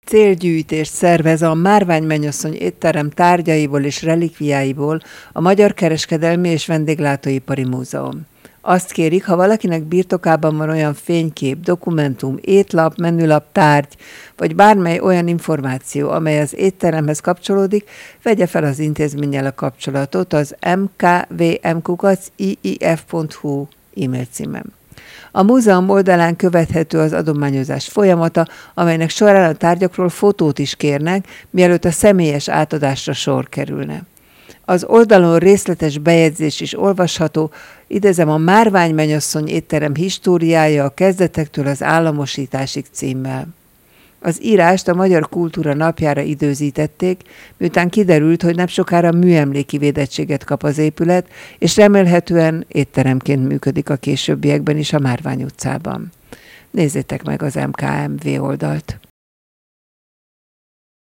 Célgyűjtést szervez a Márvány-mennyasszony étterem tárgyaiból és relikviáiból a Magyar Kereskedelmi és Vendéglátóipari Múzeum. Azt kérik, ha valakinek birtokában van olyan fénykép, dokumentum, étlap, menülap, tárgy, vagy bármely olyan információ, amely az étteremhez kapcsolódik, vegye fel az intézménnyel a kapcsolatot az mkvm@iif.hu e-mail címen. A múzeum oldalán követhető az adományozás folyamata, amelynek során a tárgyakról fotót is kérnek, mielőtt a személyes átadásra sor kerülne. Az oldalon részletes bejegyzés is olvasható, idézem a Márvány-mennyasszony étterem históriája a kezdetektől az államosításig címmel. Az írást a Magyar Kultúra Napjára időzítették, miután kiderült, hogy napsokára műemléki védettséget kap az épület, és remélhetően étteremként működik a későbbiekben is a Márvány utcában. Nézzétek meg az MKMV oldalt!